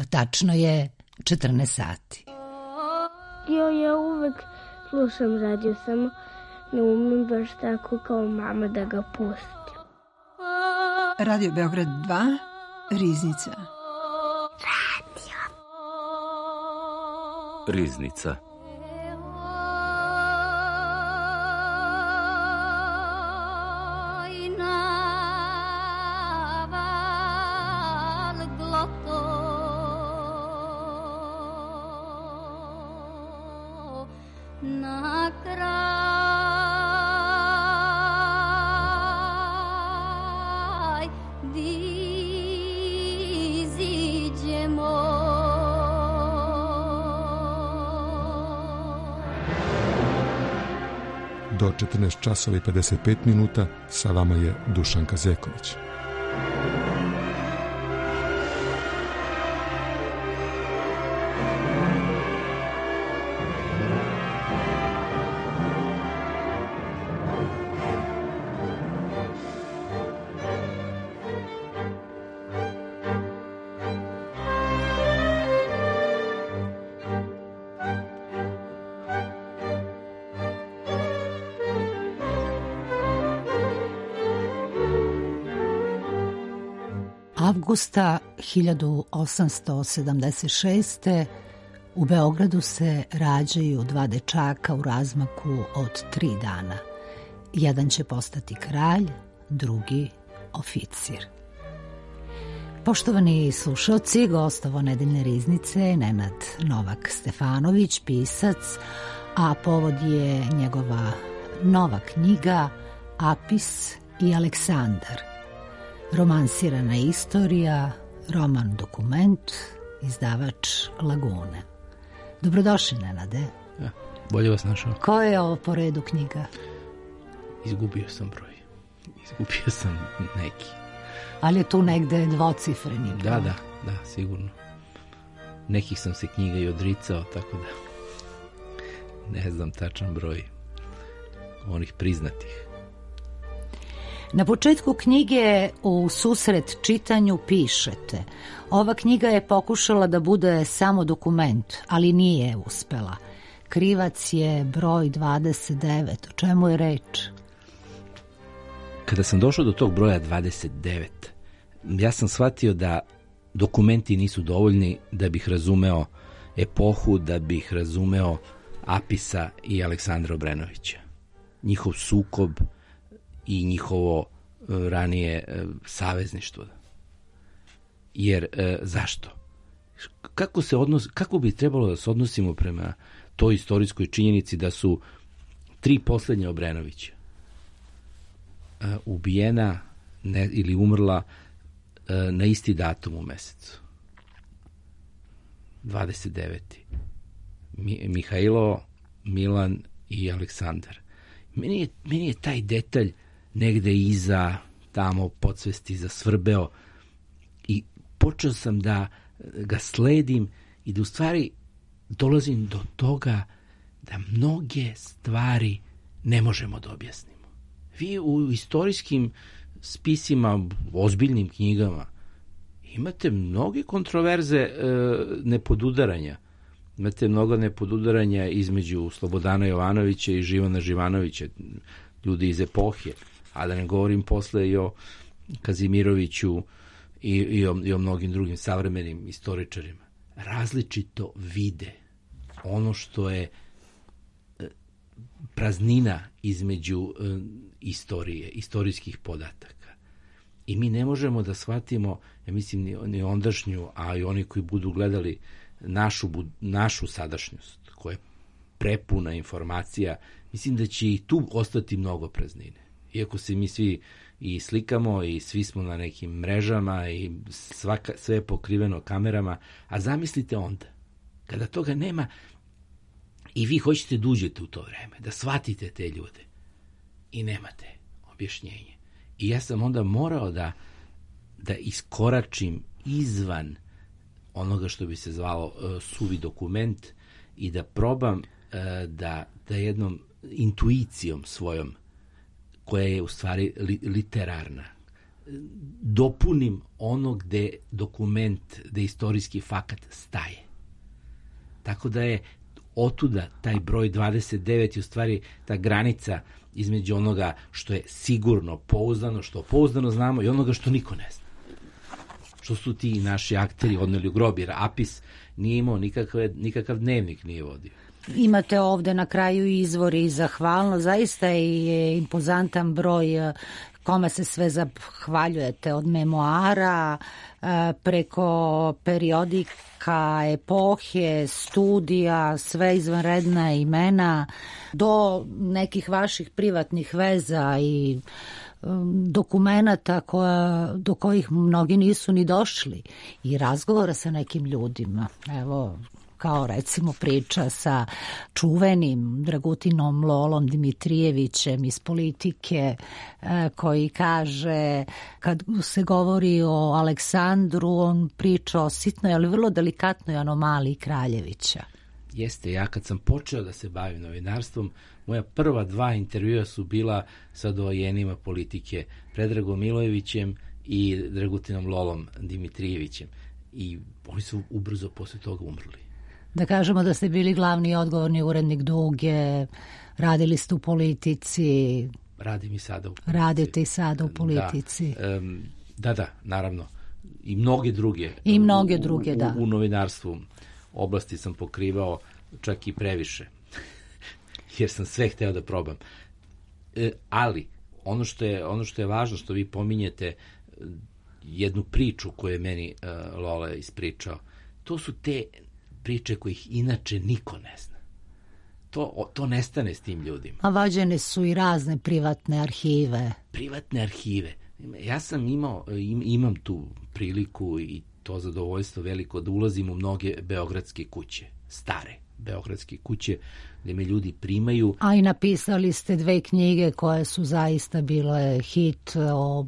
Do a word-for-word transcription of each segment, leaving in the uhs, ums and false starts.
Tačno je četrnaest sati. Jo, ja uvek slušam radio, samo ne umem baš tako kao mama da ga pustim. Radio Beograd dva, Riznica. Radio. Riznica. Do četrnaest časova i pedeset pet minuta sa vama je Dušanka Zeković. Avgusta hiljadu osamsto sedamdeset šeste. u Beogradu se rađaju dva dečaka u razmaku od tri dana. Jedan će postati kralj, drugi oficir. Poštovani slušalci, gostovo nedeljne riznice Nenad Novak Stefanović, pisac, a povod je njegova nova knjiga Apis i Aleksandar. Romansirana istorija, roman dokument, izdavač Lagune. Dobrodošli, Nenade. Ja, bolje vas našao. Ko je ovo po redu knjiga? Izgubio sam broj. Izgubio sam neki. Ali je tu negde dvocifreni. Da, da, da, sigurno. Nekih sam se knjiga i odricao, tako da ne znam tačan broj onih priznatih. Na početku knjige u susret čitanju pišete: ova knjiga je pokušala da bude samo dokument, ali nije uspela. Krivac je broj dvadeset devet. O čemu je reč? Kada sam došao do tog broja dvadeset devet, ja sam shvatio da dokumenti nisu dovoljni da bih razumeo epohu, da bih razumeo Apisa i Aleksandra Obrenovića. Njihov sukob i njihovo ranije savezništvo. Jer e, zašto? Kako, se odnos, kako bi trebalo da se odnosimo prema toj istorijskoj činjenici da su tri poslednje Obrenovića e, ubijena ne, ili umrla e, na isti datum u mesecu? dvadeset deveti. Mi, Mihajlo, Milan i Aleksandar. Meni je, meni je taj detalj negde iza, tamo podsvesti zasvrbeo i počeo sam da ga sledim i da u stvari dolazim do toga da mnoge stvari ne možemo da objasnimo. Vi u istorijskim spisima, ozbiljnim knjigama, imate mnoge kontroverze e, nepodudaranja. Imate mnogo nepodudaranja između Slobodana Jovanovića i Živana Živanovića, ljudi iz epohe, a da ne govorim posle i o Kazimiroviću i, i, o, i o mnogim drugim savremenim istoričarima. Različito vide ono što je praznina između istorije, istorijskih podataka. I mi ne možemo da shvatimo, ja mislim, ni, ni ondašnju, a i oni koji budu gledali našu, našu sadašnjost, koja je prepuna informacija, mislim da će i tu ostati mnogo praznine. Iako se mi svi i slikamo i svi smo na nekim mrežama i svaka, sve je pokriveno kamerama, a zamislite onda, kada toga nema i vi hoćete da uđete u to vreme, da shvatite te ljude i nemate objašnjenje. I ja sam onda morao da, da iskoračim izvan onoga što bi se zvalo uh, suvi dokument i da probam uh, da, da jednom intuicijom svojom, koja je u stvari li, literarna, dopunim ono gde dokument, gde istorijski fakat staje. Tako da je otuda taj broj dvadeset devet i u stvari ta granica između onoga što je sigurno pouzdano, što pouzdano znamo i onoga što niko ne zna. Što su ti naši akteri odneli u grob, jer Apis nije imao nikakav, nikakav dnevnik nije vodio. Imate ovde na kraju izvori i zahvalno, zaista je impozantan broj kome se sve zahvaljujete, od memoara preko periodika, epohe, studija, sve izvanredna imena, do nekih vaših privatnih veza i dokumenata koja, do kojih mnogi nisu ni došli i razgovora sa nekim ljudima. Evo, kao recimo priča sa čuvenim Dragutinom Lolom Dimitrijevićem iz Politike, koji kaže, kad se govori o Aleksandru, on priča o sitnoj, ali vrlo delikatnoj anomaliji Kraljevića. Jeste, ja kad sam počeo da se bavim novinarstvom, moja prva dva intervjua su bila sa doajenima Politike, Predragom Milojevićem i Dragutinom Lolom Dimitrijevićem. I oni su ubrzo posle toga umrli. Da kažemo da ste bili glavni i odgovorni urednik Duge, radili ste u Politici. Radim i sada u Politici. Radite i sada u Politici. Da, um, da, da, naravno. I mnoge druge. I mnoge u, druge, u, da. U, u novinarstvu oblasti sam pokrivao čak i previše. Jer sam sve hteo da probam. E, ali, ono što, je, ono što je važno, što vi pominjete, jednu priču koju je meni uh, Lola ispričao, to su te priče kojih inače niko ne zna. To, to nestane s tim ljudima. A vađene su i razne privatne arhive. Privatne arhive. Ja sam imao, im, imam tu priliku i to zadovoljstvo veliko da ulazim u mnoge beogradske kuće, stare beogradske kuće, gde me ljudi primaju. A i napisali ste dve knjige koje su zaista bile hit, o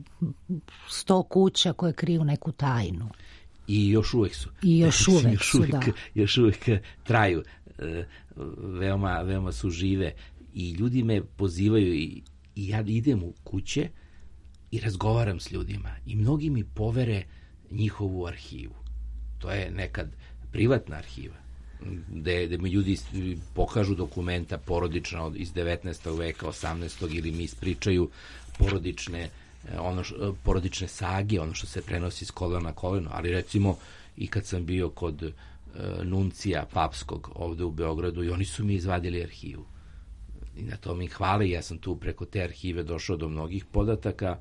sto kuća koje kriju neku tajnu. I još uvek su. I još uvek još su, uvek, da. Još uvek traju. E, veoma, veoma su žive. I ljudi me pozivaju i, i ja idem u kuće i razgovaram s ljudima. I mnogi mi povere njihovu arhivu. To je nekad privatna arhiva. Gde, gde mi ljudi pokažu dokumenta porodična od, iz devetnaestog veka, osamnaestog ili mi ispričaju porodične ono š, porodične sage, ono što se prenosi s kolena na koleno, ali recimo i kad sam bio kod e, nuncija papskog ovde u Beogradu i oni su mi izvadili arhivu. I na to mi hvale, ja sam tu preko te arhive došao do mnogih podataka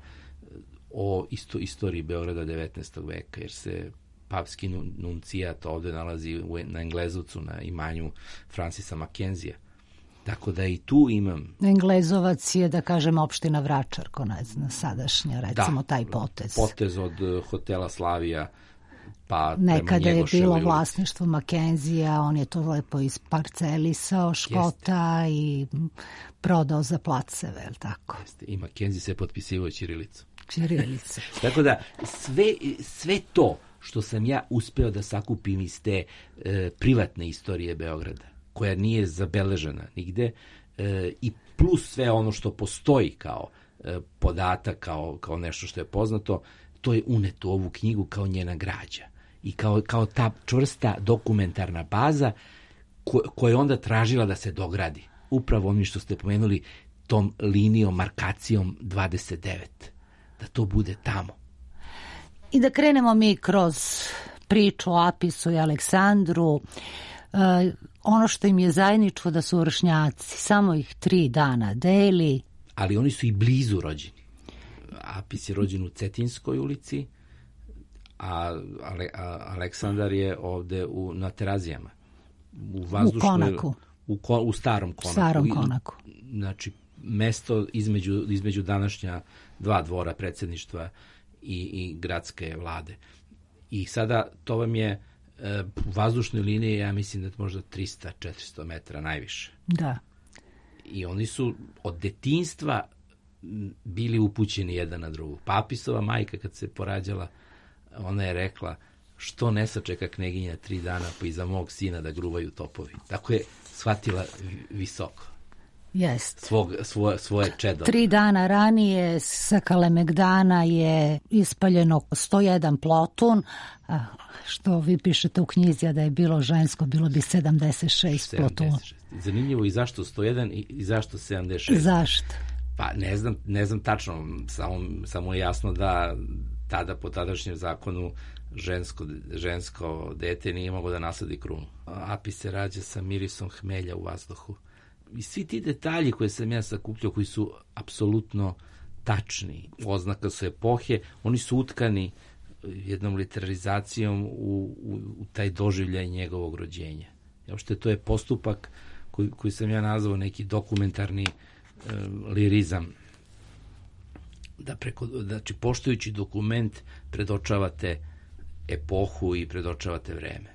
o isto, istoriji Beograda devetnaestog veka, jer se papski nuncijat ovde nalazi u, na Englezovcu, na imanju Francisa Mackenzija. Tako da i tu imam... Englezovac je, da kažem, opština Vračar, ko ne zna, sadašnja, recimo, da, taj potez. Potez od hotela Slavija, pa nekada je bilo ulici. Vlasništvo Mackenzija, on je to lepo isparcelisao Škota. Jeste. I prodao za placeve, je li tako? Jeste. I Mackenzie se potpisivao ćirilicom. Ćirilicu. Tako da, sve, sve to što sam ja uspeo da sakupim iz te e, privatne istorije Beograda, koja nije zabeležena nigde, e, i plus sve ono što postoji kao e, podatak, kao, kao nešto što je poznato, to je uneto u ovu knjigu kao njena građa. I kao, kao ta čvrsta dokumentarna baza ko, koja je onda tražila da se dogradi. Upravo onim što ste pomenuli, tom linijom, markacijom dvadeset devet. Da to bude tamo. I da krenemo mi kroz priču o Apisu i Aleksandru. Uh, ono što im je zajedničko da su vršnjaci, samo ih tri dana deli. Ali oni su i blizu rođeni. Apis je rođen u Cetinskoj ulici, a, Ale, a Aleksandar je ovde u, na Terazijama. U, u Konaku. U, ko, u starom Konaku. Starom Konaku. I, znači, mesto između, između današnja dva dvora predsjedništva i, i gradske vlade. I sada to vam je e, u vazdušnoj liniji, ja mislim da je možda trista do četiristo metara najviše. Da. I oni su od detinjstva bili upućeni jedan na drugu. Papisova majka kad se porađala, ona je rekla, što ne sačeka kneginja tri dana pa iza mog sina da gruvaju topovi. Tako je shvatila visoko. Jest. Svog, svoje, svoje čedo. Tri dana ranije sa Kalemegdana je ispaljeno sto jedan plotun, a što vi pišete u knjizi, a da je bilo žensko, bilo bi sedamdeset šest plotuna. Zanimljivo i zašto sto jedan i, i zašto sedamdeset šest? Zašto? Pa ne znam, ne znam tačno, samo, samo je jasno da tada po tadašnjem zakonu žensko, žensko dete nije moglo da nasledi krunu. Apis se rađa sa mirisom hmelja u vazduhu. I svi ti detalji koje sam ja sakupljao, koji su apsolutno tačni, oznaka su epohe, oni su utkani jednom literarizacijom u, u, u taj doživljaj njegovog rođenja. Uopšte to je postupak koji, koji sam ja nazvao neki dokumentarni e, lirizam. Da preko, znači, poštujući dokument predočavate epohu i predočavate vreme.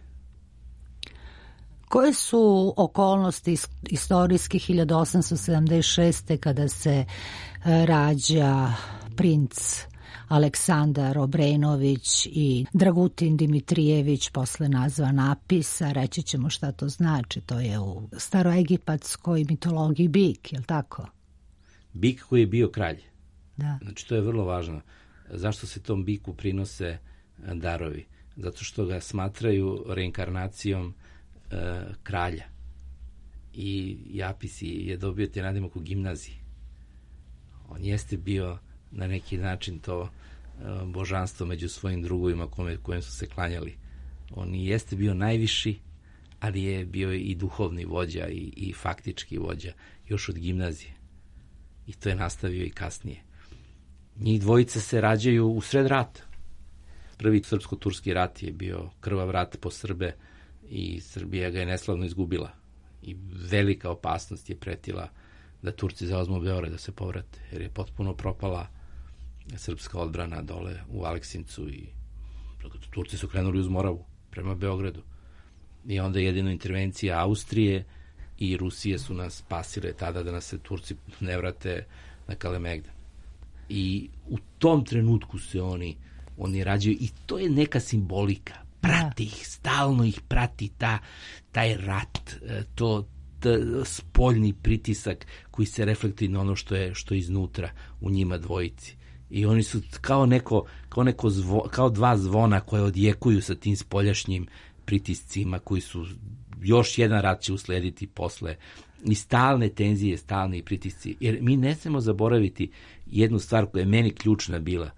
Koje su okolnosti istorijske hiljadu osamsto sedamdeset šeste. kada se rađa princ Aleksandar Obrenović i Dragutin Dimitrijević, posle nazvan Apis, a reći ćemo šta to znači, to je u staroegipatskoj mitologiji bik, je li tako? Bik koji je bio kralj. Da. Znači, to je vrlo važno. Zašto se tom biku prinose darovi? Zato što ga smatraju reinkarnacijom e, kralja. I, i Apis je dobio te nadimak u gimnaziji. On jeste bio na neki način to e, božanstvo među svojim drugovima kome, kojem su se klanjali. On jeste bio najviši, ali je bio i duhovni vođa i, i faktički vođa još od gimnazije. I to je nastavio i kasnije. Njih dvojice se rađaju u sred rata. Prvi srpsko-turski rat je bio krvav rat po Srbe i Srbija ga je neslavno izgubila. I velika opasnost je pretila da Turci zauzmu Beograd, da se povrate, jer je potpuno propala srpska odbrana dole u Aleksincu i Turci su krenuli uz Moravu prema Beogradu. I onda jedino intervencija Austrije i Rusije su nas spasile tada da nas se Turci ne vrate na Kalemegdan. I u tom trenutku se oni oni rađaju i to je neka simbolika. Prati ih, stalno ih prati ta, taj rat, to t, spoljni pritisak koji se reflektuje na ono što je, što je iznutra u njima dvojici. I oni su kao neko, kao neko zvo, kao dva zvona koje odjekuju sa tim spoljašnjim pritiscima koji su, još jedan rat će uslediti posle, i stalne tenzije, stalni pritisci. Jer mi ne smemo zaboraviti jednu stvar koja je meni ključna bila.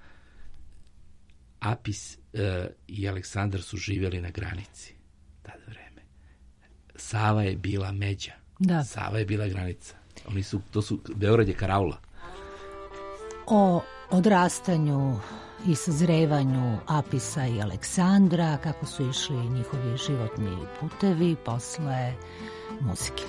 Apis e, i Aleksandar su živjeli na granici tada vreme. Sava je bila međa. Da. Sava je bila granica. Oni su, to su, Beograd je karaula. O odrastanju i sazrevanju Apisa i Aleksandra, kako su išli njihovi životni putevi posle muzike.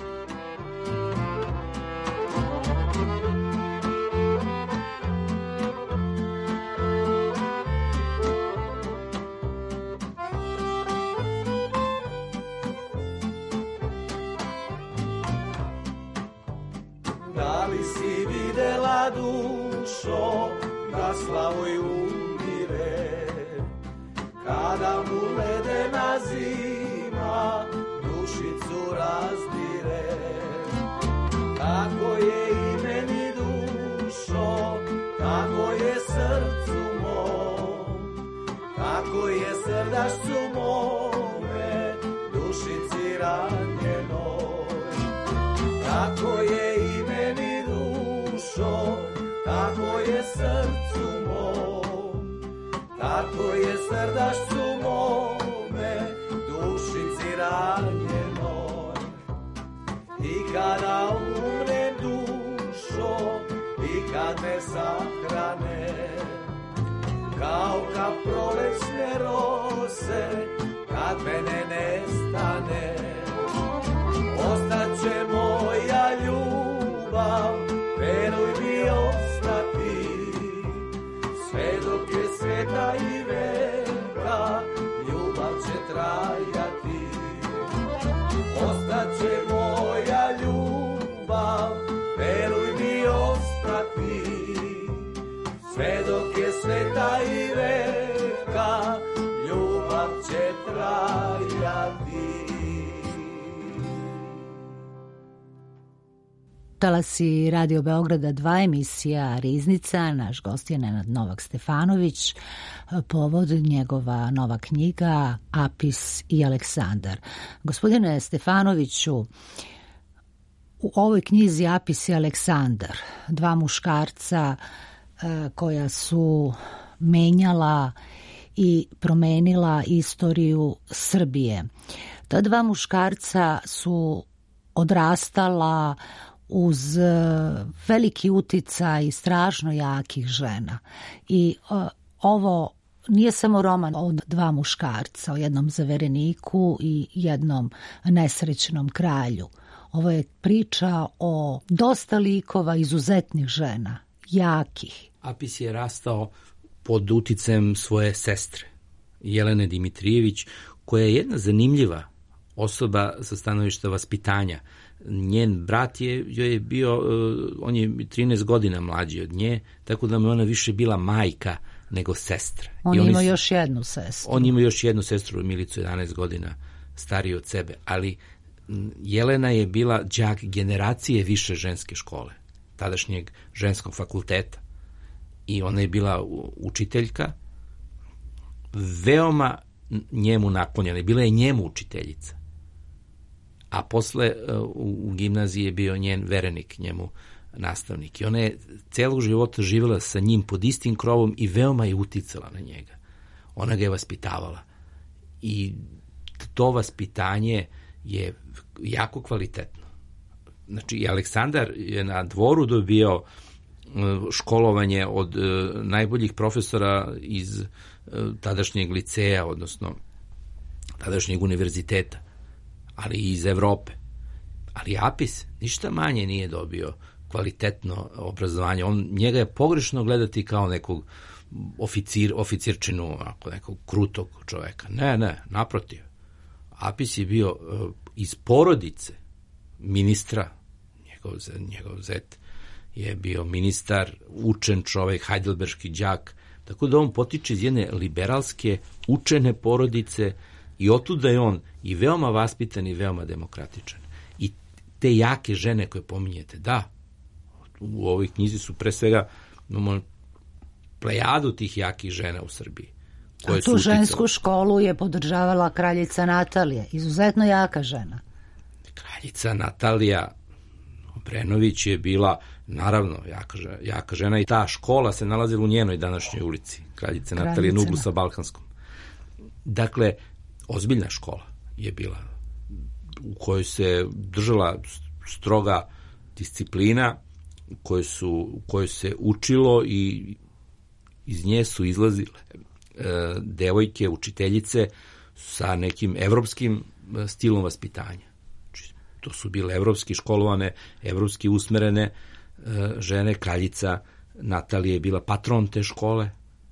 Da li si videla, dušo, da Slavoj umire, kada mu ledena zima dušicu razdire? Tako je i meni, dušo, tako je srcu mom, tako je srdašcu mome, dušici ranjenoj. Tako je i meni, dušo, tako je srcu mom, tako je srdašcu mome, dušici ranjenoj. I kada umrem, dušo, i kad me sahrane, kao kad prolećne rose, kad mene nestane, ostaće moja ljubav, veruj mi ostati, sve dok je sveta i veka, ljubav će trajati. Ostaće moja ljubav, veruj mi ostati, sve dok je sveta i veka, ljubav će trajati. talasi Radio Beograda dva, emisija Riznica. Naš gost je Nenad Novak Stefanović, povod njegova nova knjiga Apis i Aleksandar. Gospodine Stefanoviću, u ovoj knjizi Apis i Aleksandar, dva muškarca e, koja su menjala i promenila istoriju Srbije. Ta dva muškarca su odrastala uz veliki uticaj strašno jakih žena. I uh, ovo nije samo roman o dva muškarca, o jednom zavereniku i jednom nesrećnom kralju. Ovo je priča o dosta likova izuzetnih žena, jakih. Apis je rastao pod uticajem svoje sestre, Jelene Dimitrijević, koja je jedna zanimljiva osoba sa stanovišta vaspitanja. Njen brat je, joj je bio, on je trinaest godina mlađi od nje, tako da mu je ona više bila majka nego sestra. On I ima još jednu sestru. On ima još jednu sestru, Milicu, jedanaest godina stariji od sebe, ali Jelena je bila đak generacije više ženske škole, tadašnjeg ženskog fakulteta. I ona je bila učiteljka, veoma njemu naklonjena, bila je njemu učiteljica. A posle u, u gimnaziji je bio njen verenik, njemu nastavnik. I ona je celog života živjela sa njim pod istim krovom i veoma je uticala na njega. Ona ga je vaspitavala. I to vaspitanje je jako kvalitetno. Znači, i Aleksandar je na dvoru dobio školovanje od najboljih profesora iz tadašnjeg liceja, odnosno tadašnjeg univerziteta, ali i iz Evrope. Ali Apis ništa manje nije dobio kvalitetno obrazovanje. On, njega je pogrešno gledati kao nekog oficir, oficirčinu, nekog krutog čoveka. Ne, ne, naprotiv. Apis je bio iz porodice ministra, njegov, njegov zet je bio ministar, učen čovek, hajdelberški đak, tako da on potiče iz jedne liberalske, učene porodice i otuda je on i veoma vaspitan i veoma demokratičan. I te jake žene koje pominjete, da, u ovoj knjizi su pre svega imamo plejadu tih jakih žena u Srbiji. A tu žensku školu je podržavala kraljica Natalija, izuzetno jaka žena. Kraljica Natalija Obrenović je bila, naravno, jaka, jaka žena i ta škola se nalazila u njenoj današnjoj ulici, kraljice Natalije na uglu sa Balkanskom. Dakle, ozbiljna škola je bila u kojoj se držala stroga disciplina, u kojoj, su, u kojoj se učilo i iz nje su izlazile e, devojke, učiteljice sa nekim evropskim stilom vaspitanja. To su bile evropski školovane, evropski usmerene e, žene. Kraljica Natalija je bila patron te škole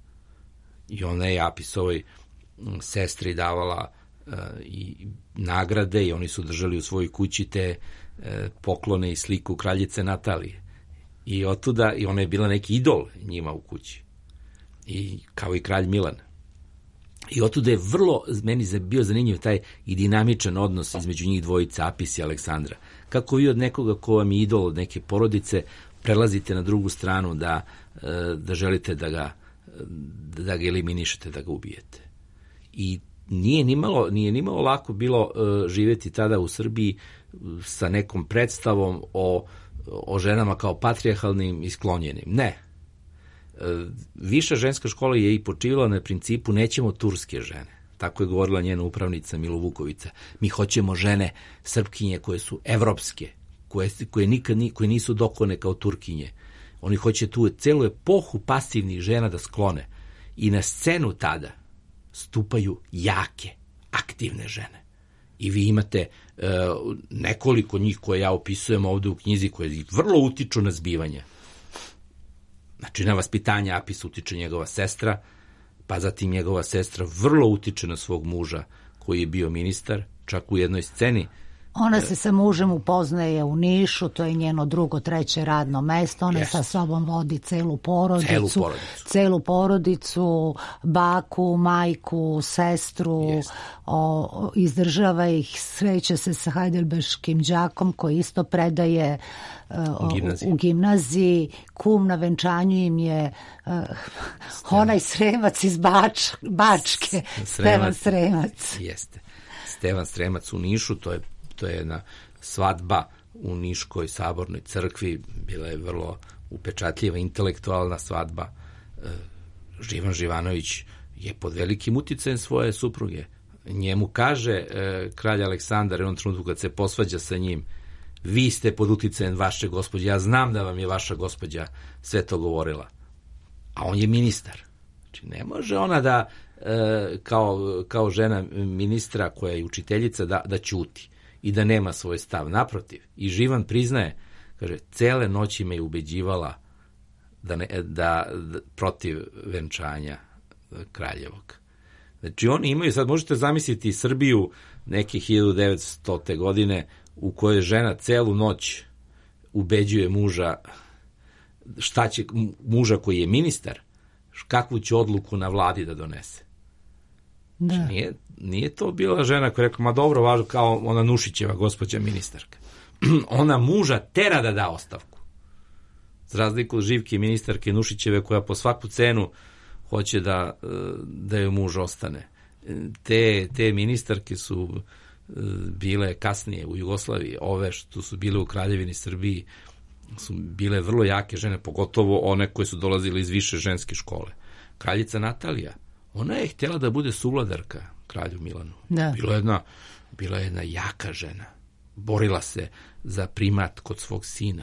i ona je Apisovoj sestri davala e, i nagrade i oni su držali u svojoj kući te e, poklone i sliku kraljice Natalije. I otuda, i ona je bila neki idol njima u kući. I kao i kralj Milan. I otuda je vrlo, meni bio zanimljiv taj i dinamičan odnos između njih dvojice, Apis i Aleksandra. Kako vi od nekoga ko vam je idol, od neke porodice, prelazite na drugu stranu da, da želite da ga, da ga eliminišete, da ga ubijete. I nije nimalo, nije nimalo lako bilo živjeti tada u Srbiji sa nekom predstavom o, o ženama kao patrijarhalnim i sklonjenim. Ne. Viša ženska škola je i počivala na principu nećemo turske žene. Tako je govorila njena upravnica Milo Vukovica. Mi hoćemo žene Srpkinje koje su evropske, koje, koje nikad ni, koje nisu dokone kao Turkinje. Oni hoće tu celu epohu pasivnih žena da sklone. I na scenu tada stupaju jake, aktivne žene. I vi imate e, nekoliko njih koje ja opisujem ovde u knjizi koje vrlo utiču na zbivanja. Znači, na vaspitanje Apis utiče njegova sestra, pa zatim njegova sestra vrlo utiče na svog muža koji je bio ministar, čak u jednoj sceni Ona se sa mužem upoznaje u Nišu, to je njeno drugo, treće radno mesto, ona Jest. sa sobom vodi celu porodicu, Celu porodicu, celu porodicu, baku, majku, sestru, o, izdržava ih, sreće se sa Heidelberškim đakom koji isto predaje o, u gimnaziji. u gimnaziji, kum na venčanju im je uh, onaj Sremac iz Bač, Bačke, Stevan Sremac. Jeste. Stevan Sremac u Nišu, to je to je jedna svadba u Niškoj sabornoj crkvi, bila je vrlo upečatljiva, intelektualna svadba. Živan Živanović je pod velikim uticajem svoje supruge. Njemu kaže e, kralj Aleksandar, jednom trenutku kad se posvađa sa njim, vi ste pod uticajem vaše gospođe, ja znam da vam je vaša gospođa sve to govorila. A on je ministar. Znači, ne može ona da, e, kao, kao žena ministra koja je učiteljica, da, da ćuti i da nema svoj stav. Naprotiv, i Živan priznaje, kaže, cele noći me je ubeđivala da, ne, da, da protiv venčanja kraljevog. Znači, oni imaju, sad možete zamisliti Srbiju neke hiljadu devetstote godine u kojoj žena celu noć ubeđuje muža, šta će, muža koji je ministar, kakvu će odluku na vladi da donese. Da. Znači, nije, nije to bila žena koja je rekla, ma dobro, važno, kao ona Nušićeva gospođa ministarka. Ona muža tera da da ostavku. Za razliku od Živke ministarke Nušićeve koja po svaku cenu hoće da, da joj muž ostane. Te, te ministarke su bile kasnije u Jugoslaviji, ove što su bile u Kraljevini Srbiji su bile vrlo jake žene, pogotovo one koje su dolazile iz više ženske škole. Kraljica Natalija, ona je htjela da bude suvladarka kralju Milanu. Da. Bila jedna, bila jedna jaka žena. Borila se za primat kod svog sina.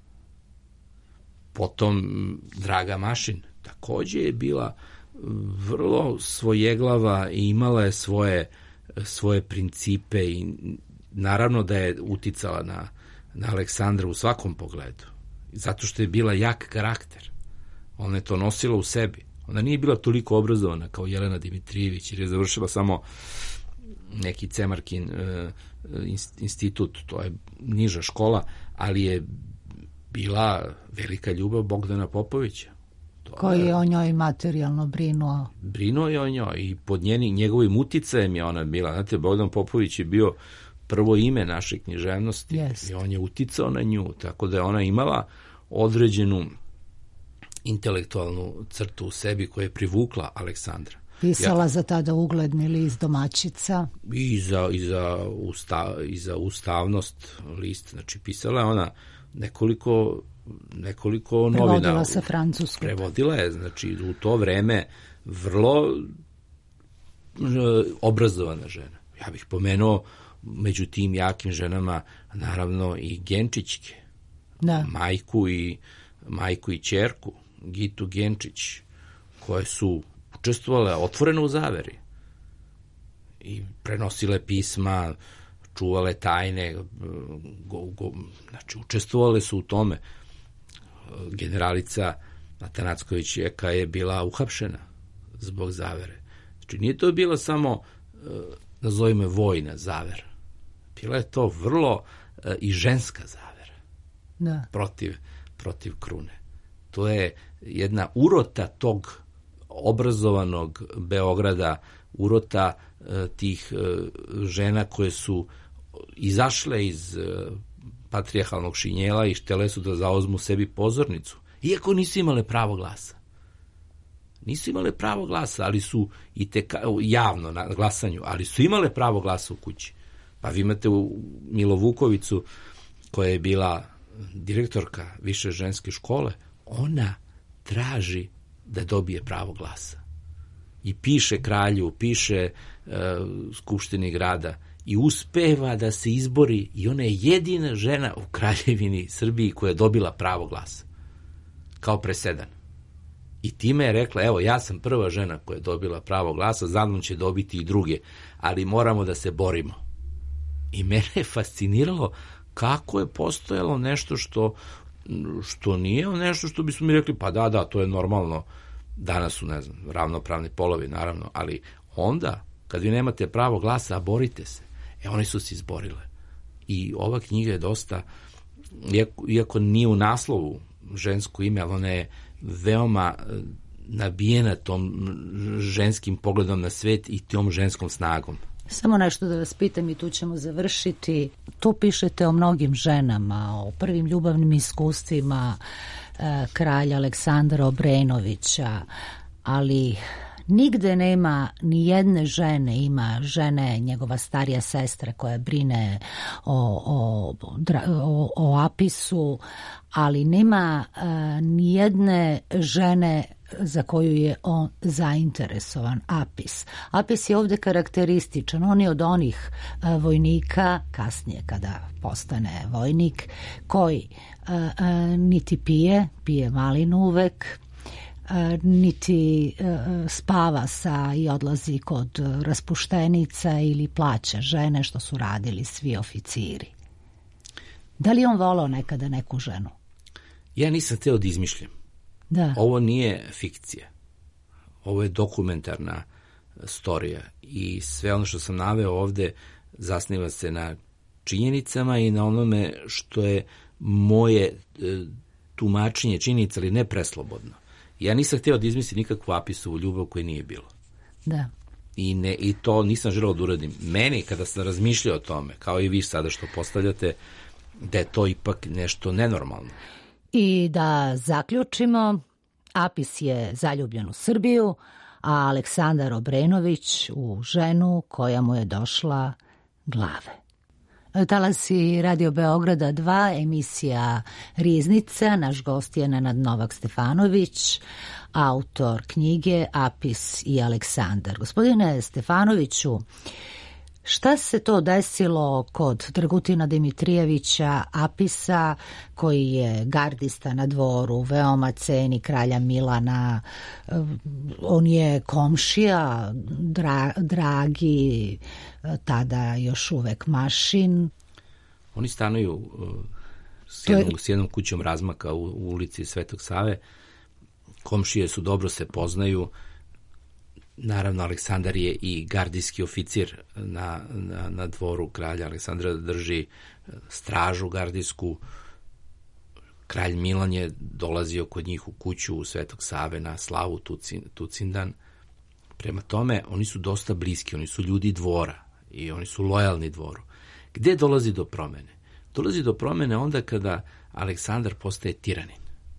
Potom Draga Mašin takođe je bila vrlo svojeglava i imala je svoje, svoje principe i naravno da je uticala na, na Aleksandra u svakom pogledu. Zato što je bila jak karakter. Ona je to nosila u sebi. Ona nije bila toliko obrazovana kao Jelena Dimitrijević jer je završila samo neki Cemarkin uh, institut, to je niža škola, ali je bila velika ljubav Bogdana Popovića. To koji je o njoj materijalno brinuo. Brinuo je o njoj i pod njeni, njegovim uticajem je ona bila. Znate, Bogdan Popović je bio prvo ime naše književnosti Yes. i on je uticao na nju, tako da je ona imala određenu intelektualnu crtu u sebi koja je privukla Aleksandra. Pisala ja, za tada ugledni list Domaćica. I za, i, za usta, i za ustavnost list. Znači, pisala je ona nekoliko, nekoliko novina. Prevodila sa francuskog. Prevodila je, znači, u to vreme vrlo obrazovana žena. Ja bih pomenuo među tim jakim ženama naravno i Genčićke. Da. Majku i, majku i ćerku, Gitu Genčić, koje su učestvovale otvoreno u zaveri i prenosile pisma, čuvale tajne, go, go, znači učestvovale su u tome. Generalica Atanacković Jeka je bila uhapšena zbog zavere. Znači nije to bilo samo, nazovimo, vojna zavera. Bila je to vrlo i ženska zavera. Da. Protiv, protiv krune. To je jedna urota tog obrazovanog Beograda, urota e, tih e, žena koje su izašle iz e, patrijarhalnog šinjela i htjele su da zauzmu sebi pozornicu, iako nisu imale pravo glasa. Nisu imale pravo glasa, ali su i teka, javno na glasanju, ali su imale pravo glasa u kući. Pa vi imate u Milo Vukovicu, koja je bila direktorka više ženske škole, ona traži da dobije pravo glasa. I piše kralju, piše e, Skupštini grada i uspeva da se izbori i ona je jedina žena u Kraljevini Srbiji koja je dobila pravo glasa. Kao presedan. I time je rekla, evo, ja sam prva žena koja je dobila pravo glasa, za mnom će dobiti i druge, ali moramo da se borimo. I mene je fasciniralo kako je postojalo nešto što što nije nešto što bismo mi rekli, pa da, da, to je normalno, danas su, ne znam, ravnopravni polovi, naravno, ali onda, kad vi nemate pravo glasa, a borite se, e, oni su se izborile. I ova knjiga je dosta, iako, iako nije u naslovu žensko ime, ali ona je veoma nabijena tom ženskim pogledom na svet i tom ženskom snagom. Samo nešto da vas pitam i tu ćemo završiti. Tu pišete o mnogim ženama, o prvim ljubavnim iskustvima e, kralja Aleksandra Obrenovića, ali nigde nema ni jedne žene, ima žene, njegova starija sestra koja brine o, o, o, o Apisu, ali nema e, ni jedne žene za koju je on zainteresovan, Apis. Apis je ovde karakterističan, on je od onih e, vojnika, kasnije kada postane vojnik, koji e, e, niti pije, pije malinu uvek, niti spava sa i odlazi kod raspuštenica ili plaća žene, što su radili svi oficiri. Da li on volao nekada neku ženu? Ja nisam hteo da izmišljam. Da. Ovo nije fikcija. Ovo je dokumentarna storija i sve ono što sam naveo ovde zasniva se na činjenicama i na onome što je moje tumačenje činjenica, ali ne preslobodno. Ja nisam htio da izmislim nikakvu Apisovu ljubav koje nije bilo. Da. I, ne, I to nisam želeo da uradim. Meni, kada sam razmišljao o tome, kao i vi sada što postavljate, da je to ipak nešto nenormalno. I da zaključimo, Apis je zaljubljen u Srbiju, a Aleksandar Obrenović u ženu koja mu je došla glave. Talasi Radio Beograda dva, emisija Riznica, naš gost je Nenad Novak Stefanović, autor knjige Apis i Aleksandar. Gospodine Stefanoviću, šta se to desilo kod Dragutina Dimitrijevića Apisa, koji je gardista na dvoru, veoma ceni kralja Milana, on je komšija, dra, dragi, tada još uvek mašin. Oni stanuju uh, s, jednom, je... s jednom kućom razmaka u, u ulici Svetog Save. Komšije su, dobro se poznaju. Naravno, Aleksandar je i gardijski oficir na, na, na dvoru kralja Aleksandra, drži stražu gardijsku. Kralj Milan je dolazio kod njih u kuću u Svetog Save na slavu Tucin, Tucindan. Prema tome, oni su dosta bliski, oni su ljudi dvora i oni su lojalni dvoru. Gde dolazi do promene? Dolazi do promene onda kada Aleksandar postaje tiranin.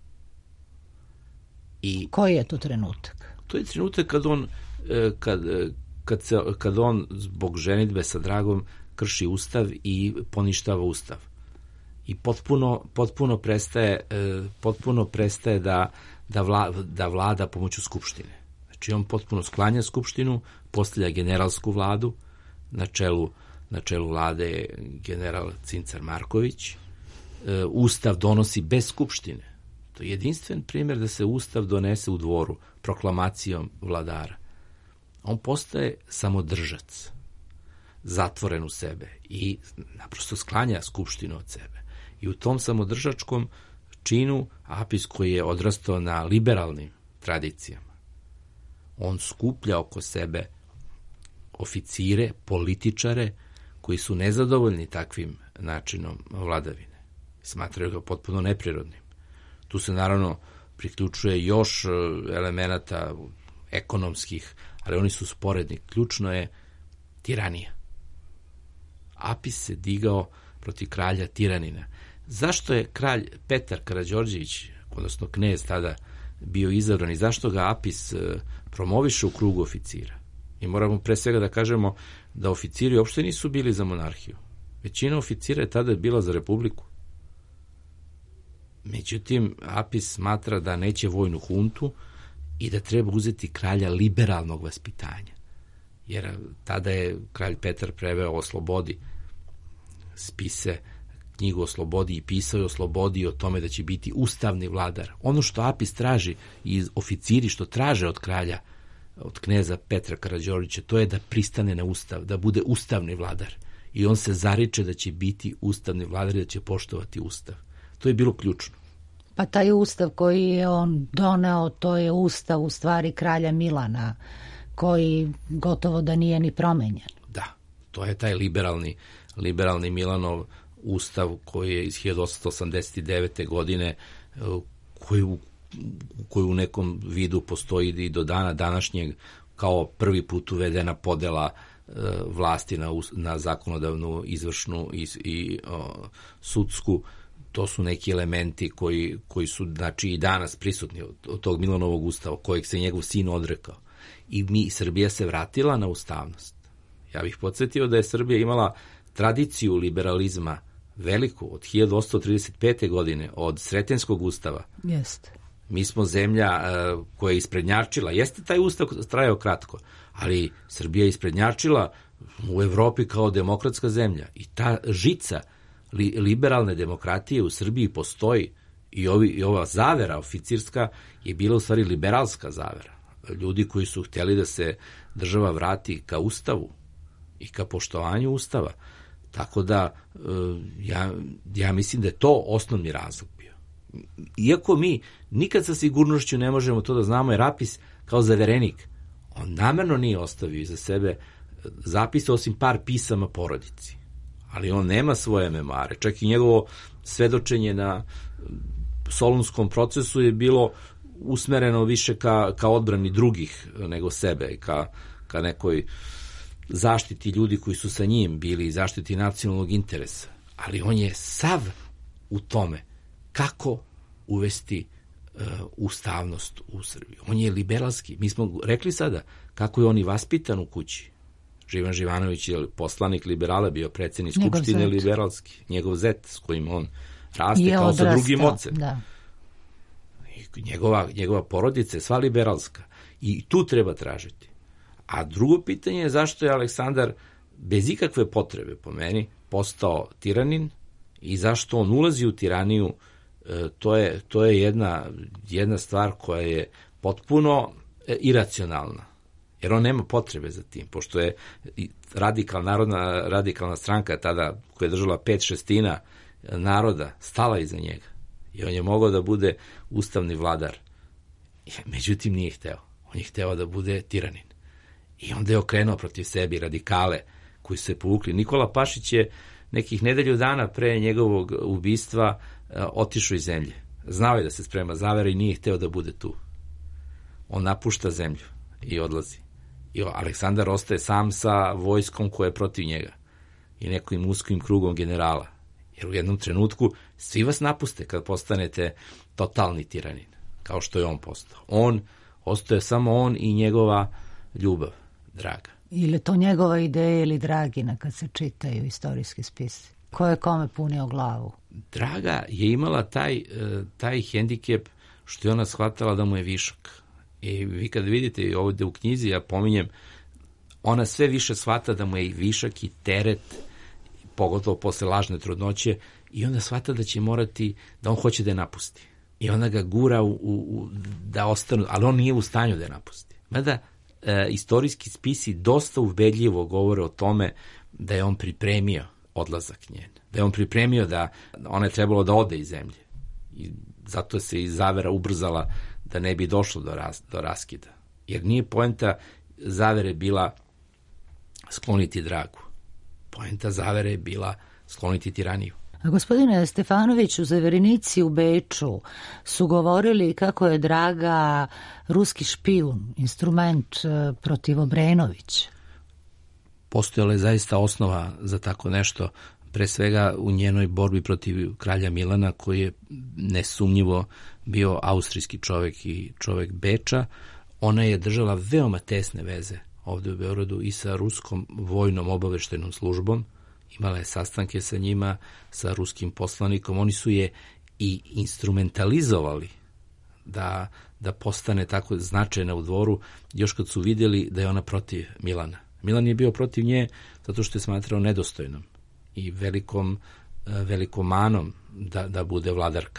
I koji je to trenutak? To je trenutak kad on, kad, kad, se, kad on zbog ženidbe sa Dragom krši ustav i poništava ustav. I potpuno, potpuno prestaje, potpuno prestaje da, da, vla, da vlada pomoću skupštine. Znači on potpuno sklanja skupštinu, postavlja generalsku vladu, na čelu, na čelu vlade je general Cincar Marković. Ustav donosi bez skupštine. To je jedinstven primjer da se ustav donese u dvoru, proklamacijom vladara. On postaje samodržac, zatvoren u sebe i naprosto sklanja skupštinu od sebe. I u tom samodržačkom činu Apis, koji je odrastao na liberalnim tradicijama, on skuplja oko sebe oficire, političare koji su nezadovoljni takvim načinom vladavine. Smatraju ga potpuno neprirodnim. Tu se naravno priključuje još elemenata ekonomskih, ali oni su sporedni. Ključno je tiranija. Apis se digao protiv kralja tiranina. Zašto je kralj Petar Karađorđević, odnosno knez tada, bio izabran i zašto ga Apis promoviše u krugu oficira? I moramo pre svega da kažemo da oficiri uopšte nisu bili za monarhiju. Većina oficira je tada bila za republiku. Međutim, Apis smatra da neće vojnu huntu i da treba uzeti kralja liberalnog vaspitanja. Jer tada je kralj Petar preveo o slobodi spise, knjigu o slobodi i pisao je o slobodi i o tome da će biti ustavni vladar. Ono što Apis traži i oficiri što traže od kralja, od kneza Petra Karađorđevića, to je da pristane na ustav, da bude ustavni vladar. I on se zariče da će biti ustavni vladar i da će poštovati ustav. To je bilo ključno. Pa taj ustav koji je on doneo, to je ustav u stvari kralja Milana, koji gotovo da nije ni promenjen. Da, to je taj liberalni, liberalni Milanov ustav koji je iz hiljadu osamsto osamdeset devete. godine, koji u, koji u nekom vidu postoji i do dana današnjeg kao prvi put uvedena podela e, vlasti na, na zakonodavnu, izvršnu i, i o, sudsku. To su neki elementi koji, koji su znači i danas prisutni od, od tog Milanovog ustava, kojeg se njegov sin odrekao. I mi, Srbija se vratila na ustavnost. Ja bih podsjetio da je Srbija imala tradiciju liberalizma veliku od hiljadu osamsto trideset pete. godine, od Sretenskog ustava. Jeste. Mi smo zemlja uh, koja je isprednjačila. Jeste taj ustav trajao kratko, ali Srbija je isprednjačila u Evropi kao demokratska zemlja. I ta žica li, liberalne demokratije u Srbiji postoji i, ovi, i ova zavera oficirska je bila u stvari liberalska zavera. Ljudi koji su htjeli da se država vrati ka ustavu i ka poštovanju ustava. Tako da ja, ja mislim da je to osnovni razlog bio. Iako mi nikad sa sigurnošću ne možemo to da znamo, jer Apis kao zaverenik, on namerno nije ostavio iza sebe zapise osim par pisama porodici. Ali on nema svoje memoare. Čak i njegovo svedočenje na Solunskom procesu je bilo usmereno više ka, ka odbrani drugih nego sebe i ka, ka nekoj zaštiti ljudi koji su sa njim bili i zaštiti nacionalnog interesa. Ali on je sav u tome kako uvesti uh, ustavnost u Srbiji. On je liberalski. Mi smo rekli sada kako je on i vaspitan u kući. Živan Živanović je poslanik liberala, bio predsjednik Skupštine liberalski. Njegov zet s kojim on raste kao odrastao, sa drugim ocem. Da. Njegova, njegova porodica je sva liberalska. I tu treba tražiti. A drugo pitanje je zašto je Aleksandar bez ikakve potrebe, po meni, postao tiranin i zašto on ulazi u tiraniju. E, to je, to je jedna, jedna stvar koja je potpuno e, iracionalna. Jer on nema potrebe za tim, pošto je radikalna, narodna radikalna stranka tada, koja je držala pet šestina naroda, stala iza njega. I on je mogao da bude ustavni vladar. Međutim, nije hteo. On je hteo da bude tiranin. I onda je okrenuo protiv sebi radikale koji su se povukli. Nikola Pašić je nekih nedelju dana pre njegovog ubistva otišao iz zemlje. Znao je da se sprema zavera i nije hteo da bude tu. On napušta zemlju i odlazi. I Aleksandar ostaje sam sa vojskom koja je protiv njega i nekim uskim krugom generala. Jer u jednom trenutku svi vas napuste kad postanete totalni tiranin, kao što je on postao. On, ostaje samo on i njegova ljubav, Draga. Ili to njegova ideja ili Dragina kad se čitaju istorijski spisi? Ko je kome punio glavu? Draga je imala taj, taj hendikep što je ona shvatala da mu je višak. I vi kad vidite ovdje u knjizi, ja pominjem, ona sve više shvata da mu je i višak i teret, pogotovo posle lažne trudnoće, i onda shvata da će morati, da on hoće da je napusti. I ona ga gura u, u, da ostanu, ali on nije u stanju da je napusti. Mada e, istorijski spisi dosta ubedljivo govore o tome da je on pripremio odlazak njen. Da je on pripremio da ona je trebalo da ode iz zemlje. I zato se i zavera ubrzala da ne bi došlo do, ras, do raskida. Jer nije poenta zavere bila skloniti Dragu. Poenta zavere je bila skloniti tiraniju. A gospodine Stefanoviću, zaverenici u Beču su govorili kako je Draga ruski špijun, instrument protiv Obrenovića. Postojala je zaista osnova za tako nešto, pre svega u njenoj borbi protiv kralja Milana, koji je nesumnjivo bio austrijski čovek i čovek Beča. Ona je držala veoma tesne veze ovdje u Beogradu i sa ruskom vojnom obaveštajnom službom. Imala je sastanke sa njima, sa ruskim poslanikom. Oni su je i instrumentalizovali da, da postane tako značajna u dvoru, još kad su vidjeli da je ona protiv Milana. Milan je bio protiv nje zato što je smatrao nedostojnom i velikom, velikom manom da, da bude vladarka.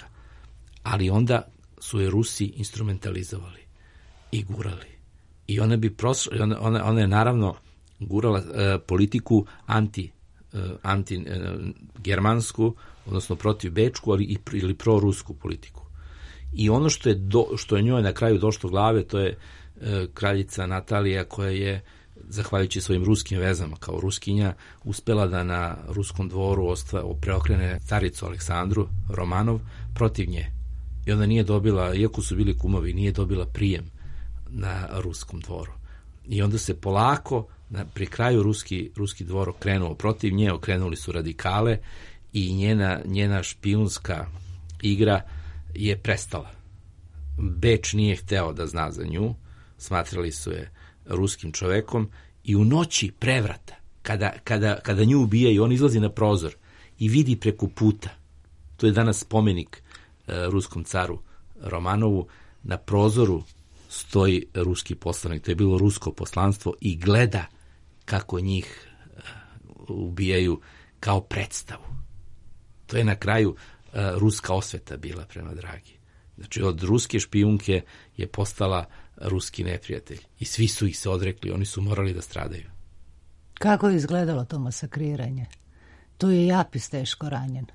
Ali onda su je Rusi instrumentalizovali i gurali. I ona bi prošla, ona, ona, ona je naravno gurala uh, politiku anti, uh, anti uh, germansku, odnosno protiv bečku, ali i ili prorusku politiku. I ono što je, do, što je njoj na kraju došlo glave, to je uh, kraljica Natalija, koja je zahvaljujući svojim ruskim vezama kao Ruskinja, uspela da na ruskom dvoru ostva, preokrene caricu Aleksandru Romanov protiv nje. I onda nije dobila, iako su bili kumovi, nije dobila prijem na ruskom dvoru. I onda se polako, na, pri kraju ruski, ruski dvor okrenuo protiv nje, okrenuli su radikale i njena, njena špijunska igra je prestala. Beč nije hteo da zna za nju, smatrali su je ruskim čovekom i u noći prevrata, kada, kada, kada nju ubijaju, on izlazi na prozor i vidi preko puta, to je danas spomenik e, ruskom caru Romanovu, na prozoru stoji ruski poslanik, to je bilo rusko poslanstvo i gleda kako njih e, ubijaju kao predstavu. To je na kraju e, ruska osveta bila prema Dragi. Znači, od ruske špijunke je postala ruski neprijatelj. I svi su ih se odrekli, oni su morali da stradaju. Kako je izgledalo to masakriranje? Tu je i Apis teško ranjen.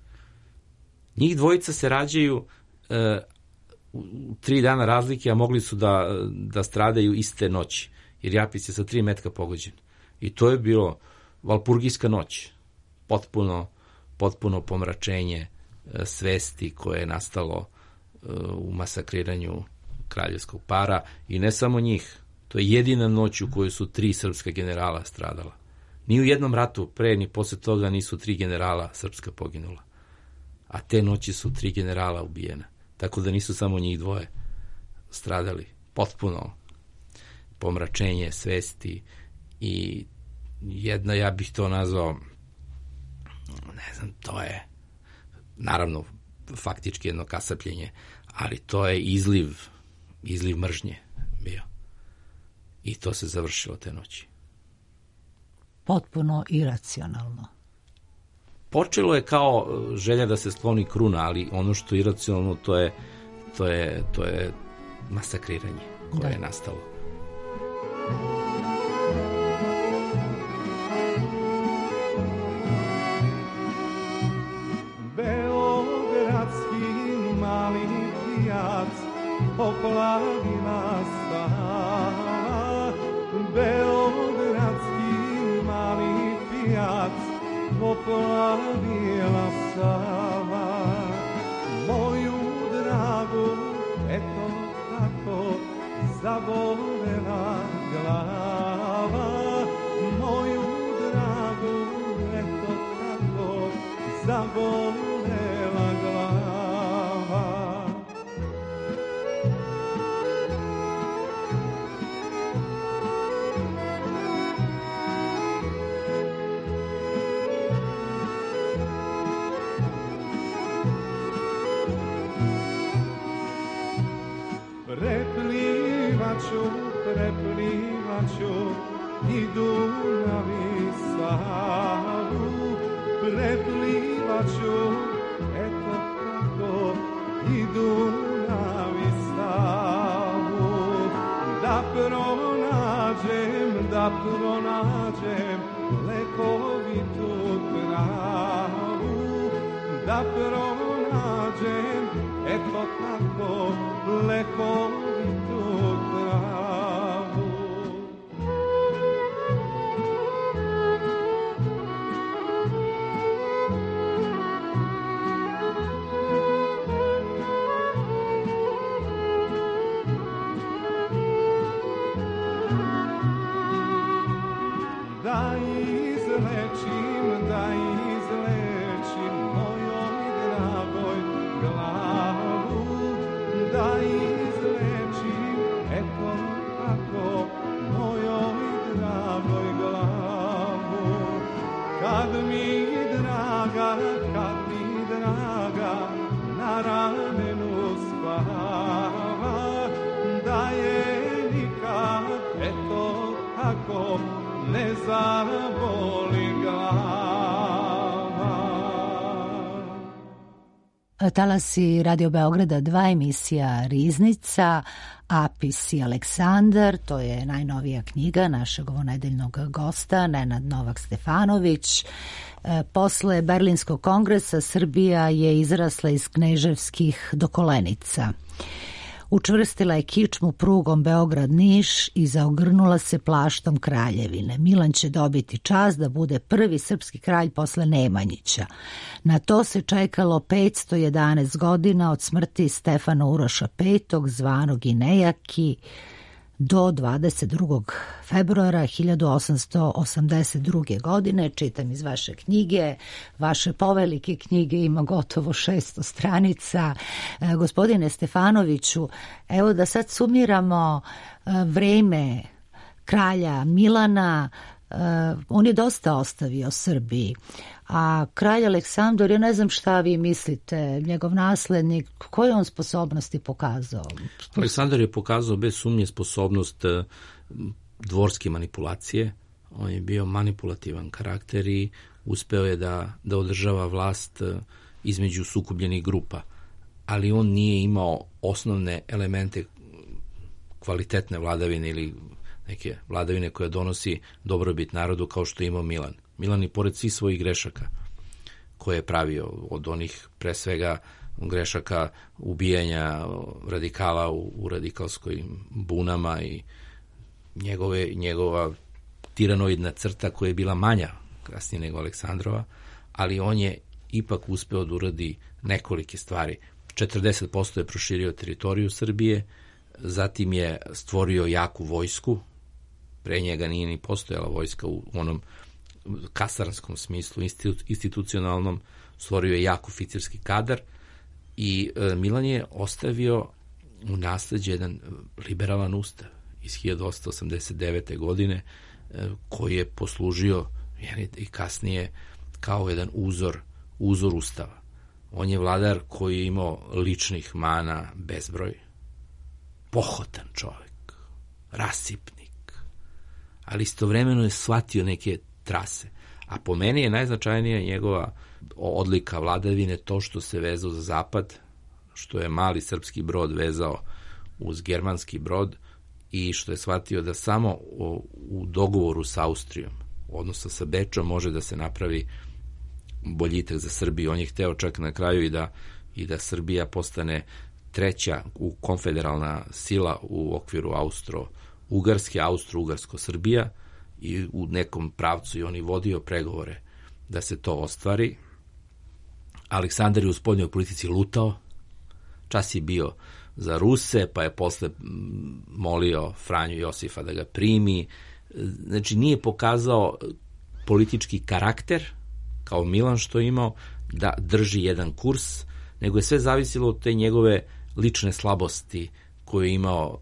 Njih dvojica se rađaju e, u tri dana razlike, a mogli su da, da stradaju iste noći. Jer Apis je sa tri metka pogođen. I to je bilo valpurgijska noć. Potpuno, potpuno pomračenje e, svesti koje je nastalo e, u masakriranju kraljevskog para i ne samo njih. To je jedina noć u kojoj su tri srpska generala stradala. Ni u jednom ratu pre ni posle toga nisu tri generala srpska poginula. A te noći su tri generala ubijena. Tako da nisu samo njih dvoje stradali. Potpuno pomračenje svesti i jedna, ja bih to nazvao, ne znam, to je naravno faktički jedno kasapljenje, ali to je izliv izliv mržnje bio. I to se završilo te noći. Potpuno iracionalno. Počelo je kao želja da se skloni kruna, ali ono što je iracionalno, to je, to je, to je masakriranje koje da. je nastalo. Beogradski mali pijac poplavila Sava, beogradski mali pijac poplavila Sava, moju dragu eto tako zabolela glava, moju dragu eto tako zabolela glava. Preplivaću, preplivaću i Dunav i Savu, preplivaću, eto tako, i Dunav i Savu, da pronađem, da pronađem lekovitu travu, da pronađem, eto tako, lekovitu travu. Da izlečim, da izlečim mojoj dragoj glavu, da izlečim, eto tako, mojoj dragoj glavu. Kad mi draga, kad mi draga na ramenu spava, da je nikad, eto tako, ne zaboli glava. Talasi Radio Beograda dva, emisija Riznica, Apis i Aleksandar, to je najnovija knjiga našeg ovonedeljnog gosta, Nenad Novak Stefanović. Posle Berlinskog kongresa Srbija je izrasla iz kneževskih dokolenica. Učvrstila je kičmu prugom Beograd-Niš i zaogrnula se plaštom kraljevine. Milan će dobiti čast da bude prvi srpski kralj posle Nemanjića. Na to se čekalo petsto jedanaest godina od smrti Stefana Uroša petog, zvanog i Nejaki, do dvadeset drugog februara hiljadu osamsto osamdeset druge. godine. Čitam iz vaše knjige, vaše povelike knjige, ima gotovo šesto stranica. E, gospodine Stefanoviću, evo da sad sumiramo e, vreme kralja Milana. E, on je dosta ostavio Srbiji, a kralj Aleksandar, ja ne znam šta vi mislite, njegov naslednik, koje on sposobnosti pokazao? Aleksandar je pokazao bez sumnje sposobnost dvorske manipulacije. On je bio manipulativan karakter i uspeo je da, da održava vlast između sukobljenih grupa. Ali on nije imao osnovne elemente kvalitetne vladavine ili neke vladavine koja donosi dobrobit narodu kao što je imao Milan. Milan i pored svih svojih grešaka koje je pravio, od onih pre svega grešaka ubijanja radikala u, u radikalskoj bunama i njegove, njegova tiranoidna crta koja je bila manja kasnije nego Aleksandrova, ali on je ipak uspeo da uradi nekolike stvari. četrdeset posto je proširio teritoriju Srbije, zatim je stvorio jaku vojsku, pre njega nije ni postojala vojska u onom kasarnskom smislu, institucionalnom, stvorio je jak oficirski kadar i e, Milan je ostavio u nasleđe jedan liberalan ustav iz hiljadu osamsto osamdeset devete. godine e, koji je poslužio i kasnije kao jedan uzor, uzor ustava. On je vladar koji je imao ličnih mana bezbroj, pohotan čovjek, rasipnik, ali istovremeno je shvatio neke trase. A po meni je najznačajnija njegova odlika vladavine to što se vezao za zapad, što je mali srpski brod vezao uz germanski brod i što je shvatio da samo u dogovoru sa Austrijom, odnosno sa Bečom, može da se napravi boljitak za Srbiju. On je hteo čak na kraju i da, i da Srbija postane treća u konfederalna sila u okviru Austro-Ugarske, Austro-Ugarsko-Srbija, i u nekom pravcu i on i vodio pregovore da se to ostvari. Aleksandar je u spoljnoj politici lutao, čas je bio za Ruse, pa je posle molio Franju Josifa da ga primi. Znači, nije pokazao politički karakter, kao Milan što je imao, da drži jedan kurs, nego je sve zavisilo od te njegove lične slabosti koje je imao,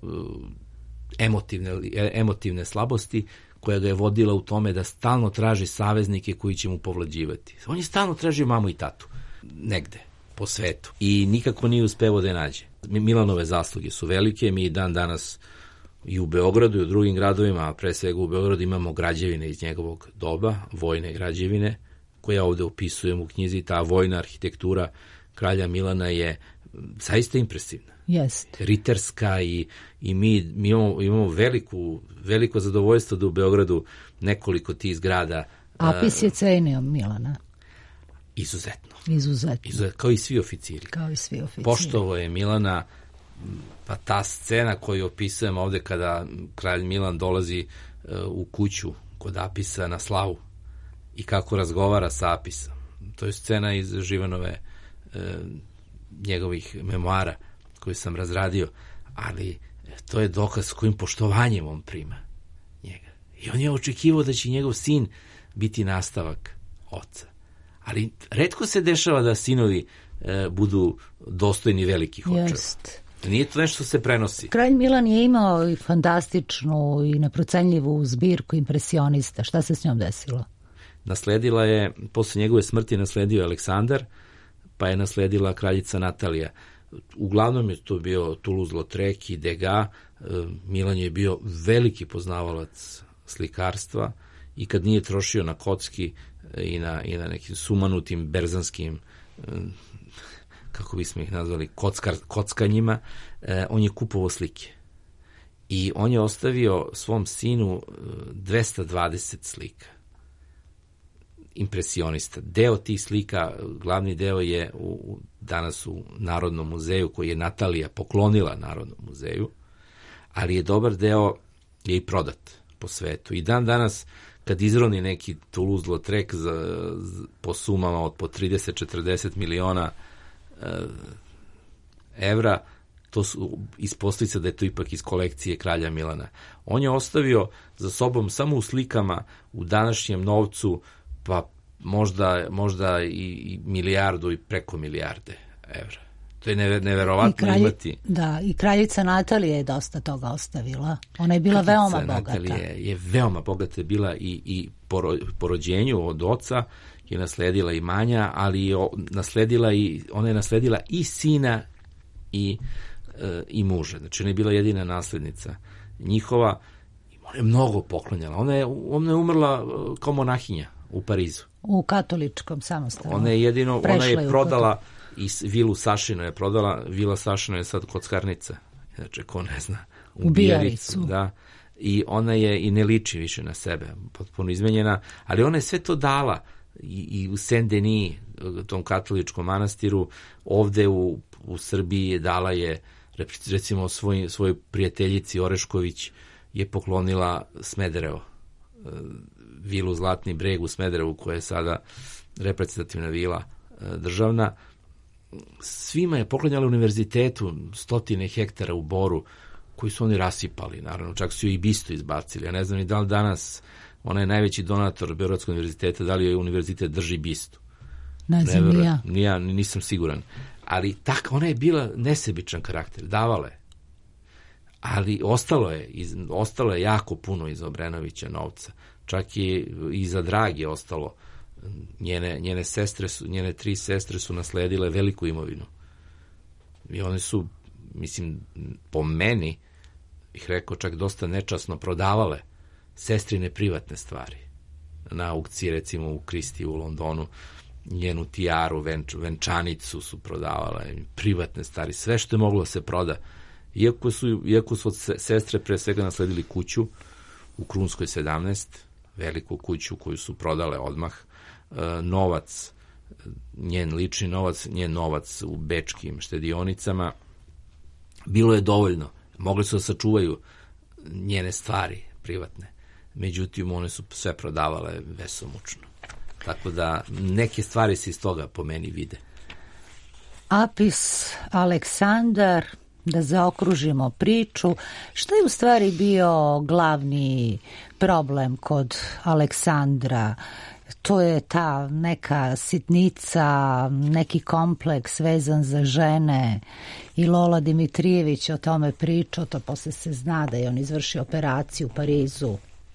emotivne, emotivne slabosti, koja ga je vodila u tome da stalno traži saveznike koji će mu povlađivati. On je stalno tražio mamu i tatu, negde, po svetu. I nikako nije uspevao da je nađe. Milanove zasluge su velike, mi dan danas i u Beogradu i u drugim gradovima, a pre svega u Beogradu imamo građevine iz njegovog doba, vojne građevine, koje ja ovde opisujem u knjizi. Ta vojna arhitektura kralja Milana je zaista impresivna. Jest. Riterska i, i mi, mi imamo, imamo veliku, veliko zadovoljstvo da u Beogradu nekoliko tih zgrada. Apis je cenio Milana. Izuzetno. Izuzetno. Izuzetno. Kao i svi oficiri. Kao i svi oficiri. Poštovo je Milana, pa ta scena koju opisujem ovde kada kralj Milan dolazi uh, u kuću kod Apisa na slavu i kako razgovara sa Apisom. To je scena iz Živanove uh, njegovih memoara koju sam razradio, ali to je dokaz s kojim poštovanjem on prima njega. I on je očekivao da će njegov sin biti nastavak oca. Ali retko se dešava da sinovi e, budu dostojni velikih očeva. Jest. Nije to nešto se prenosi. Kralj Milan je imao i fantastičnu i neprocenljivu zbirku impresionista. Šta se s njom desilo? Nasledila je, posle njegove smrti nasledio Aleksandar, pa je nasledila kraljica Natalija. Uglavnom je to bio Toulouse-Lautrec i Degas. Milan je bio veliki poznavalac slikarstva i kad nije trošio na kocki i na, i na nekim sumanutim berzanskim, kako bismo ih nazvali, kockar, kockanjima, on je kupovao slike. I on je ostavio svom sinu dvesta dvadeset slika. impresionista. Deo tih slika, glavni deo je u, danas u Narodnom muzeju, koji je Natalija poklonila Narodnom muzeju, ali je dobar deo je i prodat po svetu. I dan danas, kad izroni neki Toulouse-Lautrec za, za, po sumama od po trideset do četrdeset miliona e, evra, to su ispostavlja da je to ipak iz kolekcije kralja Milana. On je ostavio za sobom samo u slikama, u današnjem novcu, pa možda, možda i, i milijardu i preko milijarde evra. To je neverovatno kralj, imati. Da, i kraljica Natalija je dosta toga ostavila. Ona je bila kraljica veoma bogata. Natalija je veoma bogata bila i, i po, po rođenju od oca je nasledila imanja, ali je nasledila i, ona je nasledila i sina i, e, i muža. Znači, ona je bila jedina naslednica njihova. Ona je mnogo poklonjala. Ona je, ona je umrla kao monahinja u Parizu. U katoličkom samostanu. Ona je jedino, Prešla ona je prodala i vilu Sašino je prodala, vila Sašino je sad kockarnica, znači ko ne zna, u, u Bijaricu, da, i ona je i ne liči više na sebe, potpuno izmenjena, ali ona je sve to dala i, i u Saint-Denis, tom katoličkom manastiru, ovde u, u Srbiji dala je, recimo svoj, svojoj prijateljici Orešković je poklonila Smederevo, vilu Zlatni breg u Smederevu, koja je sada reprezentativna vila državna. Svima je poklonjala univerzitetu stotine hektara u Boru, koji su oni rasipali, naravno, čak su joj i bistu izbacili. Ja ne znam ni da li danas, ona je najveći donator Beogradskog univerziteta, da li joj univerzitet drži bistu. Ne znam, ni ja. Ni ja, nisam siguran. Ali tak, ona je bila nesebičan karakter, davala je. Ali ostalo je, iz, ostalo je jako puno iz Obrenovića novca. Čak i iza Drage ostalo. Njene, njene sestre su, njene tri sestre su nasledile veliku imovinu. I one su, mislim, po meni, bih rekao, čak dosta nečasno prodavale sestrine privatne stvari. Na aukciji, recimo, u Kristi u Londonu, njenu tijaru, venč, venčanicu su prodavale, privatne stvari, sve što je moglo se proda. Iako su, iako su od sestre pre svega nasledili kuću u Krunskoj sedamnaest, veliku kuću koju su prodale odmah, novac, njen lični novac, njen novac u bečkim štedionicama, bilo je dovoljno. Mogli su da sačuvaju njene stvari privatne. Međutim, one su sve prodavale besomučno. Tako da neke stvari se iz toga po meni vide. Apis Aleksandar, da zaokružimo priču, šta je u stvari bio glavni problem kod Aleksandra? To je ta neka sitnica, neki kompleks vezan za žene, i Lola Dimitrijević o tome pričao, to posle se zna da je on izvršio operaciju u Parizu.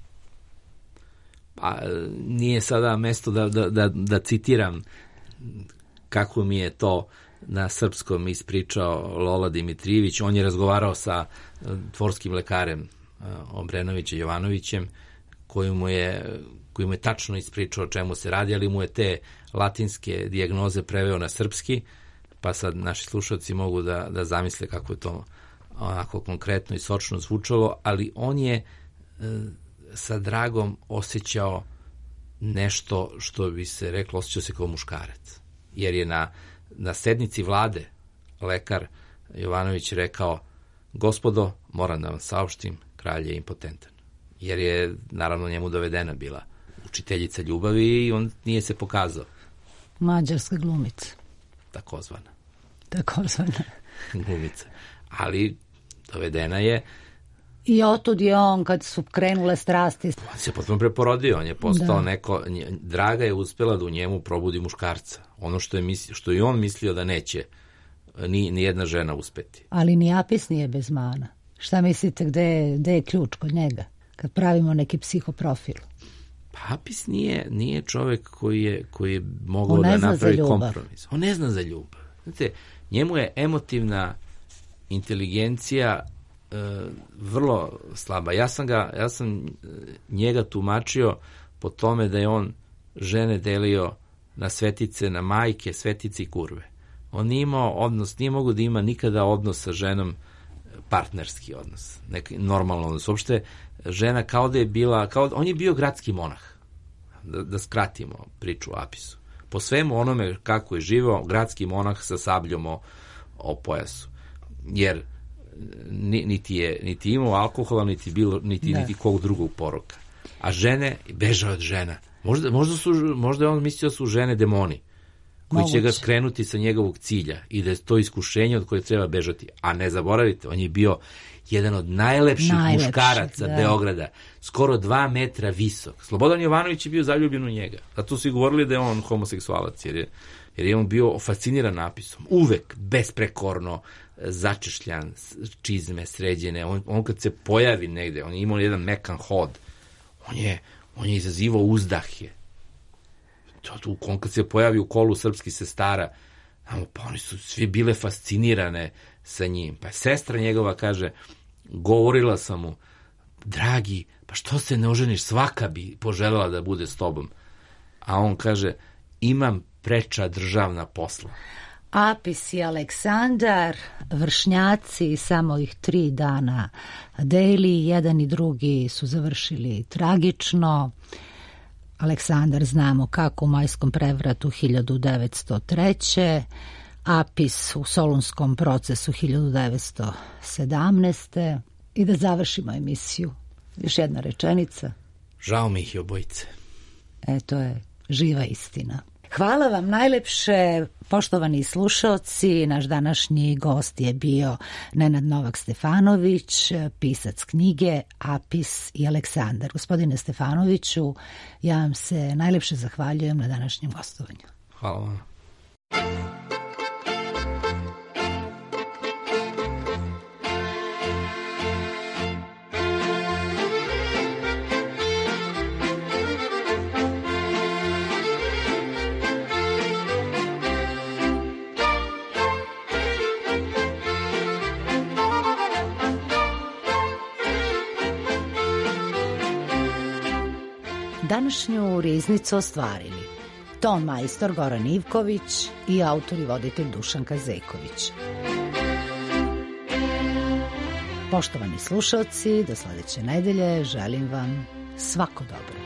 Pa, nije sada mesto da, da, da, da citiram kako mi je to na srpskom ispričao Lola Dimitrijević. On je razgovarao sa dvorskim lekarem Obrenovića Jovanovićem, koji mu je koji mu je tačno ispričao o čemu se radi, ali mu je te latinske dijagnoze preveo na srpski, pa sad naši slušalci mogu da, da zamisle kako je to onako konkretno i sočno zvučalo, ali on je e, sa Dragom osjećao nešto što bi se reklo, osjećao se kao muškarac. Jer je na, na sednici vlade lekar Jovanović rekao: gospodo, moram da vam saopštim, kralj je impotentan. Jer je, naravno, njemu dovedena bila učiteljica ljubavi i on nije se pokazao. Mađarska glumica. Takozvana. Takozvana. Glumica. Ali dovedena je. I otud je on, kad su krenule strasti. On se potpuno preporodio, on je postao da. neko, Draga je uspela da u njemu probudi muškarca. Ono što je, mislio, što je on mislio da neće ni, ni jedna žena uspeti. Ali ni Apis nije bez mana. Šta mislite, gde je, gde je ključ kod njega? Kad pravimo neki psihoprofil. Pa Apis nije, nije čovjek koji je, koji je mogao da napravi kompromis. On ne zna za ljubav. Znate, njemu je emotivna inteligencija e, vrlo slaba. Ja sam, ga, ja sam njega tumačio po tome da je on žene delio na svetice, na majke, svetice i kurve. On nije imao odnos, nije mogo da ima nikada odnos sa ženom, partnerski odnos, neki normalno odnos. Uopšte žena kao da je bila, kao, on je bio gradski monah. da, da skratimo priču o Apisu. Po svemu onome kako je živeo gradski monah sa sabljom o, o pojasu. Jer niti je niti imao alkohola, niti bilo niti niti kog drugog poroka. A žene, bežao od žena. Možda možda su možda je on mislio da su žene demoni koji Moguće. će ga skrenuti sa njegovog cilja i da je to iskušenje od koje treba bežati. A ne zaboravite, on je bio jedan od najlepših Najlepši, muškaraca da. Beograda, skoro dva metra visok. Slobodan Jovanović je bio zaljubljen u njega. Zato su i govorili da je on homoseksualac, jer je, jer je on bio fasciniran Apisom. Uvek, besprekorno, začešljan, čizme, sređene. On, on kad se pojavi negde, on je imao jedan mekan hod. On je, on je izazivao uzdahe. To, on kad se pojavi u kolu srpskih sestara, pa oni su svi bile fascinirane sa njim. Pa sestra njegova kaže, govorila sam mu, dragi, pa što se ne oženiš, svaka bi poželjela da bude s tobom. A on kaže, imam preča državna posla. Apis i Aleksandar, vršnjaci, samo ih tri dana deli, jedan i drugi su završili tragično. Aleksandar znamo kako u majskom prevratu hiljadu devetsto treće. Apis u Solunskom procesu hiljadu devetsto sedamnaeste. I da završimo emisiju. Još jedna rečenica. Žao mi ih je obojice. E, to je živa istina. Hvala vam najlepše, poštovani slušaoci. Naš današnji gost je bio Nenad Novak Stefanović, pisac knjige Apis i Aleksandar. Gospodine Stefanoviću, ja vam se najlepše zahvaljujem na današnjem gostovanju. Hvala vam. Današnju riznicu ostvarili ton majstor Goran Ivković i autor i voditelj Dušan Kazeković. Poštovani slušalci, do sledeće nedelje želim vam svako dobro.